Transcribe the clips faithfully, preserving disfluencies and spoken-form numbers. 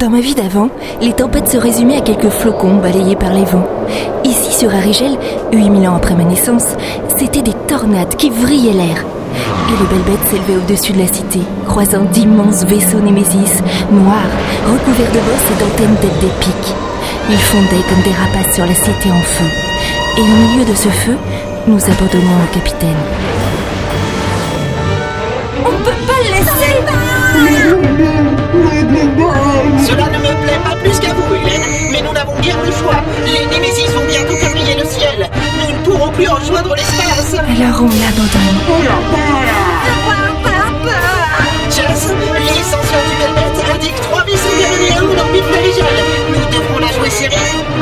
Dans ma vie d'avant, les tempêtes se résumaient à quelques flocons balayés par les vents. Ici, sur Arigel, huit mille ans après ma naissance, c'était des tornades qui vrillaient l'air. Et le Belbeth s'élevait au-dessus de la cité, croisant d'immenses vaisseaux Némésis, noirs, recouverts de bosses et d'antennes têtes des pics. Ils fondaient comme des rapaces sur la cité en feu. Et au milieu de ce feu, nous abandonnons le capitaine. On ne peut pas le laisser! Cela ne me plaît pas plus qu'à vous, Hélène, mais nous n'avons guère le choix. Les Némésis vont bientôt quadriller le ciel. Nous ne pourrons plus rejoindre l'espace. Alors on l'abandonne. Jess, les senseurs du Belbeth indiquent trois vaisseaux gaménéens en orbite d'Arigel. Nous devrons la jouer serrée.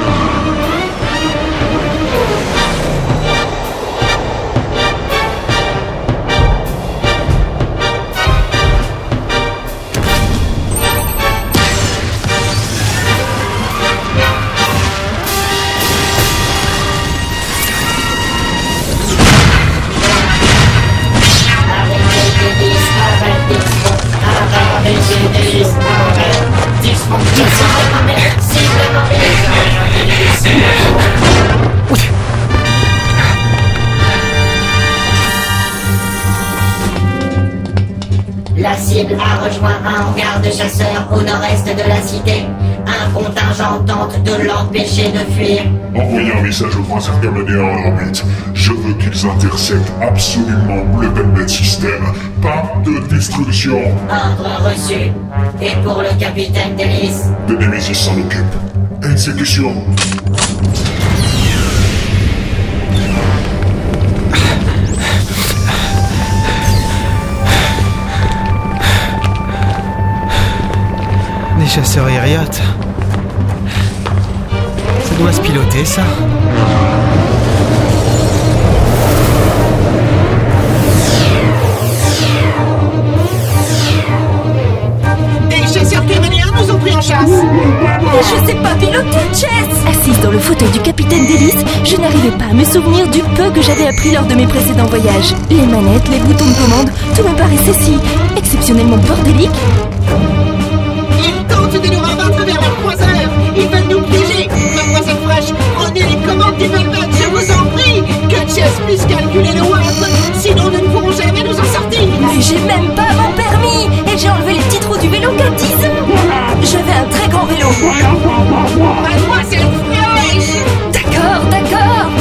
La cible a rejoint un hangar de chasseurs au nord-est de la cité. Un contingent tente de l'empêcher de fuir. Envoyez un message aux croiseurs gaménéens en orbite. Je veux qu'ils interceptent absolument le Belbeth système. Pas de destruction. Ordre reçu. Et pour le capitaine Delis? Le Némésis s'en occupe. Exécution. Des chasseurs Hériates. Ça doit se piloter, ça. Des chasseurs gaménéens nous ont pris en chasse. Mais je sais pas piloter, Jess! Assise dans le fauteuil du capitaine Delis, je n'arrivais pas à me souvenir du peu que j'avais appris lors de mes précédents voyages. Les manettes, les boutons de commande, tout me paraissait si exceptionnellement bordélique. Ils tentent de nous rabattre vers leurs croiseurs. Ils veulent nous piéger. Mademoiselle Fresh, prenez les commandes du Belbeth, je vous en prie. Que Jess puisse calculer le watt. Sinon, nous ne pourrons jamais nous en sortir. Mais j'ai même pas mon permis! Et j'ai enlevé les petits trous du vélo qu'à dix ans! J'avais un très grand vélo. Mademoiselle Fresh! D'accord, d'accord!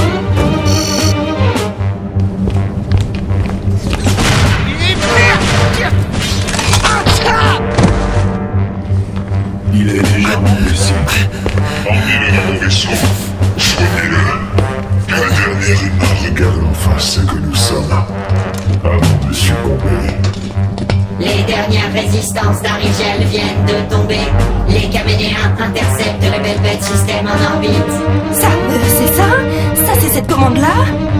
Il est déjà mon blessé. Emmenez-le dans mon vaisseau. Soignez-le. Un dernier humain regarde enfin ce que nous sommes. Avant de succomber. Les dernières résistances d'Arigel viennent de tomber. Les Gaménéens interceptent le Belbeth système en orbite. Ça, euh, c'est ça? Ça, c'est cette commande-là?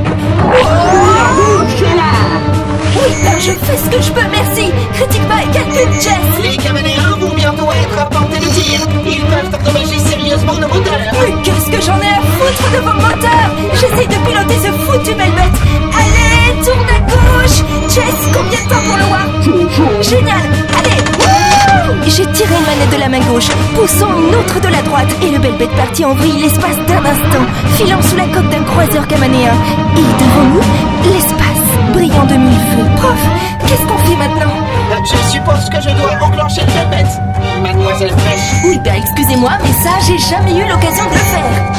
Oui, ben je fais ce que je peux, merci! Critique pas et calcule, Jess! Les Gaménéens vont bientôt être à portée de tir. Ils peuvent endommager sérieusement nos moteurs. Mais qu'est-ce que j'en ai à foutre de vos moteurs? J'essaie de piloter ce foutu Belbeth! Allez, tourne à gauche! Jess, combien de temps pour le voir? Génial! Allez! Wouh! J'ai tiré une manette de la main gauche, poussant une autre de la droite, et le Belbeth partit en vrille l'espace d'un instant, filant sous la coque d'un croiseur gaménéen. Et devant nous, l'espace, brillant de mille feux. Prof, qu'est-ce qu'on fait maintenant? Je suppose que je dois enclencher le Belbeth. Mademoiselle Fresh. Oui, ben excusez-moi, mais ça, j'ai jamais eu l'occasion de le faire.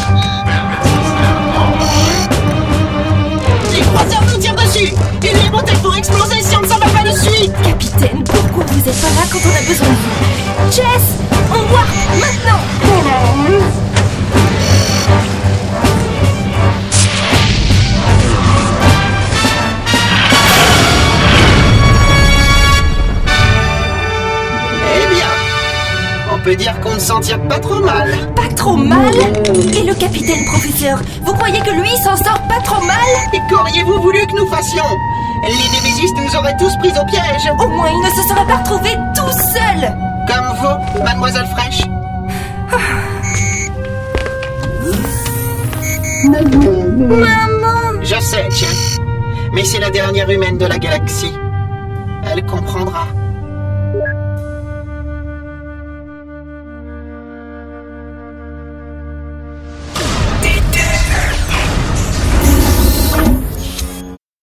Les croiseurs nous tirent dessus. Et les moteurs vont exploser si on ne s'en va pas de suite. Capitaine, pourquoi vous êtes pas là quand on a besoin de vous? Jess, on warp maintenant! Eh bien, on peut dire qu'on ne s'en tire pas trop mal. Pas trop mal? Et le capitaine, professeur, vous croyez que lui s'en sort pas trop mal? Et qu'auriez-vous voulu que nous fassions? Les Némésis nous auraient tous pris au piège. Au moins, il ne se serait pas retrouvé tout seul! Comme vous, Mademoiselle Fresh. Maman! Je sais, Jess. Mais c'est la dernière humaine de la galaxie. Elle comprendra.